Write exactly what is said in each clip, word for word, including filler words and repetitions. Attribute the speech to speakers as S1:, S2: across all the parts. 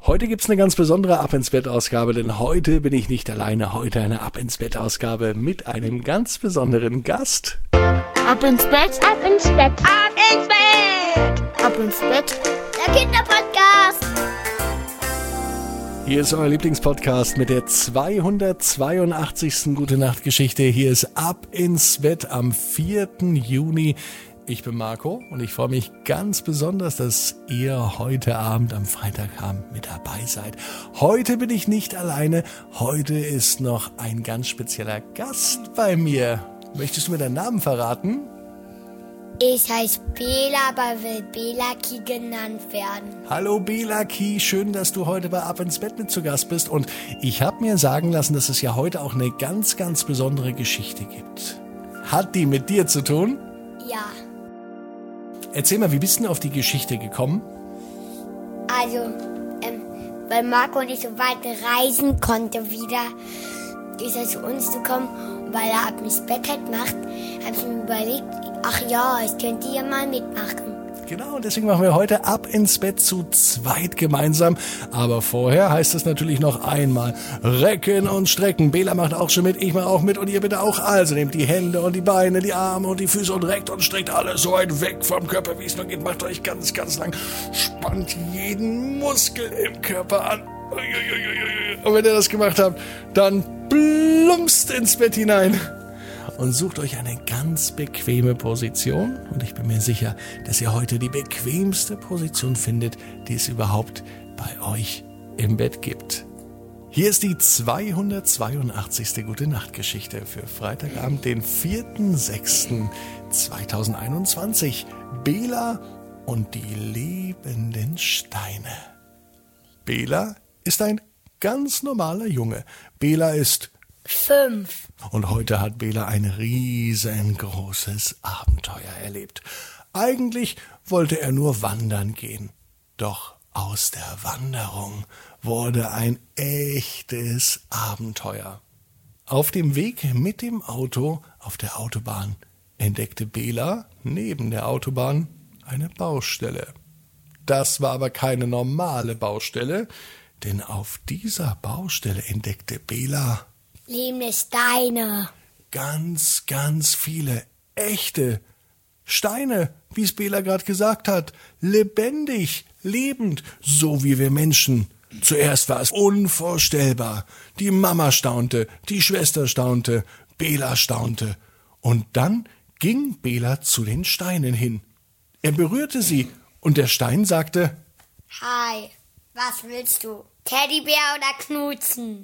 S1: Heute gibt's eine ganz besondere Ab ins Bett Ausgabe, denn heute bin ich nicht alleine. Heute eine Ab ins Bett Ausgabe mit einem ganz besonderen Gast.
S2: Ab ins Bett,
S3: ab ins Bett, ab ins Bett,
S2: ab ins Bett,
S3: der Kinderpodcast.
S1: Hier ist euer Lieblingspodcast mit der zweihundertzweiundachtzigsten Gute-Nacht-Geschichte. Hier ist Ab ins Bett am vierten Juni. Ich bin Marco und ich freue mich ganz besonders, dass ihr heute Abend am Freitagabend mit dabei seid. Heute bin ich nicht alleine. Heute ist noch ein ganz spezieller Gast bei mir. Möchtest du mir deinen Namen verraten?
S3: Ich heiße Bela, aber will Belaki genannt werden.
S1: Hallo Belaki, schön, dass du heute bei Ab ins Bett mit zu Gast bist. Und ich habe mir sagen lassen, dass es ja heute auch eine ganz, ganz besondere Geschichte gibt. Hat die mit dir zu tun?
S3: Ja.
S1: Erzähl mal, wie bist du denn auf die Geschichte gekommen?
S3: Also, ähm, weil Marco und ich so weit reisen konnte wieder, ist er zu uns gekommen. Und weil er Ab ins Bett halt macht, habe ich mir überlegt, ach ja, ich könnte ja mal mitmachen.
S1: Genau, deswegen machen wir heute Ab ins Bett zu zweit gemeinsam. Aber vorher heißt es natürlich noch einmal recken und strecken. Bela macht auch schon mit, ich mache auch mit und ihr bitte auch. Also nehmt die Hände und die Beine, die Arme und die Füße und reckt und streckt alles so weit weg vom Körper, wie es nur geht. Macht euch ganz, ganz lang. Spannt jeden Muskel im Körper an. Und wenn ihr das gemacht habt, dann plumpst ins Bett hinein. Und sucht euch eine ganz bequeme Position. Und ich bin mir sicher, dass ihr heute die bequemste Position findet, die es überhaupt bei euch im Bett gibt. Hier ist die zweihundertzweiundachtzigste Gute-Nacht-Geschichte für Freitagabend, den vierten sechsten zweitausendeinundzwanzig. Bela und die lebenden Steine. Bela ist ein ganz normaler Junge. Bela ist
S3: Fünf.
S1: Und heute hat Bela ein riesengroßes Abenteuer erlebt. Eigentlich wollte er nur wandern gehen. Doch aus der Wanderung wurde ein echtes Abenteuer. Auf dem Weg mit dem Auto auf der Autobahn entdeckte Bela neben der Autobahn eine Baustelle. Das war aber keine normale Baustelle, denn auf dieser Baustelle entdeckte Bela
S3: lebende Steine.
S1: Ganz, ganz viele echte Steine, wie es Bela gerade gesagt hat. Lebendig, lebend, so wie wir Menschen. Zuerst war es unvorstellbar. Die Mama staunte, die Schwester staunte, Bela staunte. Und dann ging Bela zu den Steinen hin. Er berührte sie und der Stein sagte:
S3: Hi, was willst du? Teddybär oder Knutschen?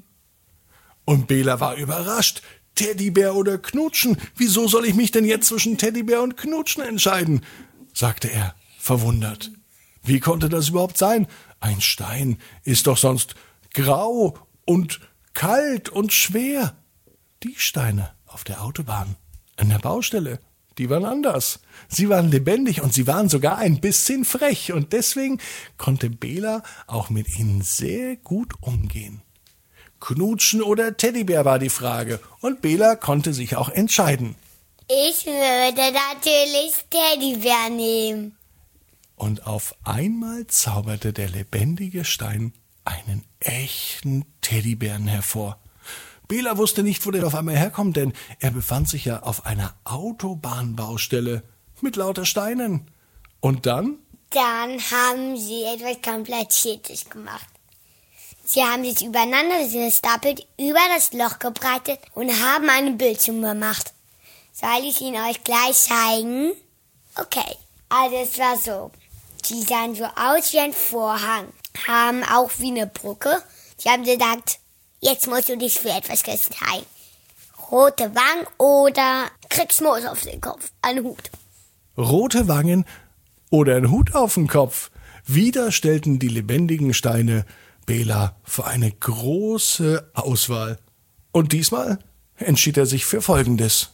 S1: Und Bela war überrascht. Teddybär oder Knutschen? Wieso soll ich mich denn jetzt zwischen Teddybär und Knutschen entscheiden? Sagte er, verwundert. Wie konnte das überhaupt sein? Ein Stein ist doch sonst grau und kalt und schwer. Die Steine auf der Autobahn, an der Baustelle, die waren anders. Sie waren lebendig und sie waren sogar ein bisschen frech. Und deswegen konnte Bela auch mit ihnen sehr gut umgehen. Knutschen oder Teddybär war die Frage und Bela konnte sich auch entscheiden.
S3: Ich würde natürlich Teddybär nehmen.
S1: Und auf einmal zauberte der lebendige Stein einen echten Teddybären hervor. Bela wusste nicht, wo der auf einmal herkommt, denn er befand sich ja auf einer Autobahnbaustelle mit lauter Steinen. Und dann?
S3: Dann haben sie etwas Kompliziertes gemacht. Sie haben sich übereinander gestapelt, über das Loch gebreitet und haben eine Bildschirm gemacht. Soll ich ihn euch gleich zeigen? Okay, also es war so. Die sahen so aus wie ein Vorhang, haben auch wie eine Brücke. Sie haben gesagt, jetzt musst du dich für etwas entscheiden. Rote Wangen oder kriegst Moos auf den Kopf, einen Hut.
S1: Rote Wangen oder ein Hut auf den Kopf. Wieder stellten die lebendigen Steine Bela für eine große Auswahl. Und diesmal entschied er sich für Folgendes.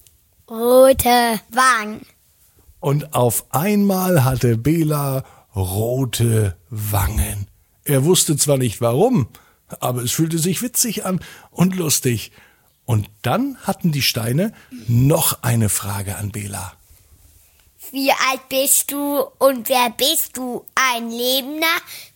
S3: Rote Wangen.
S1: Und auf einmal hatte Bela rote Wangen. Er wusste zwar nicht warum, aber es fühlte sich witzig an und lustig. Und dann hatten die Steine noch eine Frage an Bela.
S3: Wie alt bist du und wer bist du? Ein lebender,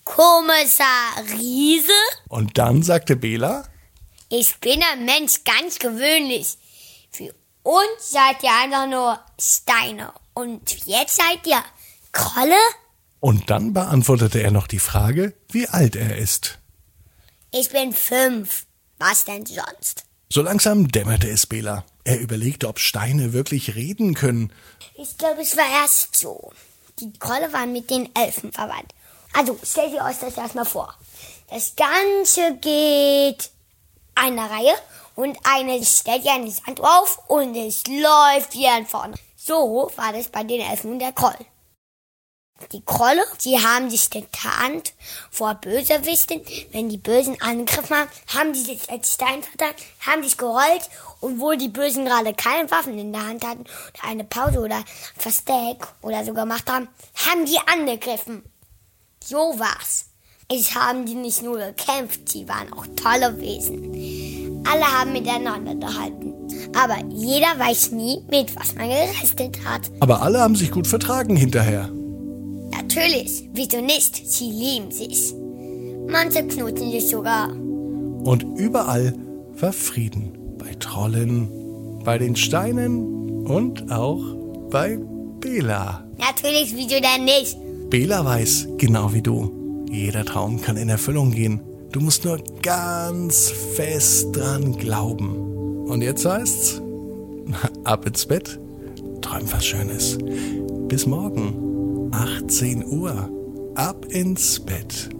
S3: Kommissar Riese?
S1: Und dann sagte Bela:
S3: Ich bin ein Mensch, ganz gewöhnlich. Für uns seid ihr einfach nur Steine. Und jetzt seid ihr Krolle?
S1: Und dann beantwortete er noch die Frage, wie alt er ist.
S3: Ich bin fünf. Was denn sonst?
S1: So langsam dämmerte es Bela. Er überlegte, ob Steine wirklich reden können.
S3: Ich glaube, es war erst so. Die Krolle waren mit den Elfen verwandt. Also, stell dir euch das erstmal vor. Das Ganze geht eine Reihe und eine stellt ja eine Sanduhr auf und es läuft wieder vorne. So war das bei den Elfen und der Kroll. Die Krolle, die haben sich getarnt vor Bösewichten. Wenn die Bösen angegriffen haben, haben die sich als Stein vertan, haben sich gerollt und wo die Bösen gerade keine Waffen in der Hand hatten oder eine Pause oder Versteck oder so gemacht haben, haben die angegriffen. So war's. Es haben die nicht nur gekämpft, sie waren auch tolle Wesen. Alle haben miteinander gehalten. Aber jeder weiß nie, mit was man gerechnet hat.
S1: Aber alle haben sich gut vertragen hinterher.
S3: Natürlich, wieso nicht? Sie lieben sich. Manche knutschen sich sogar.
S1: Und überall war Frieden. Bei Trollen, bei den Steinen und auch bei Bela.
S3: Natürlich, wieso denn nicht?
S1: Bela weiß, genau wie du, jeder Traum kann in Erfüllung gehen. Du musst nur ganz fest dran glauben. Und jetzt heißt's, ab ins Bett, träum was Schönes. Bis morgen, achtzehn Uhr, ab ins Bett.